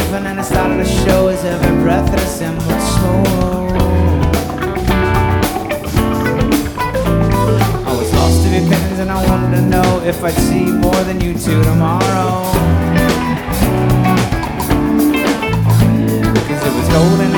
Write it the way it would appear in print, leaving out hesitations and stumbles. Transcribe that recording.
heaven and it started to show as every breath that I sent would slow. I was lost to your pins and I wanted to know if I'd see more than you two tomorrow. Cause it was golden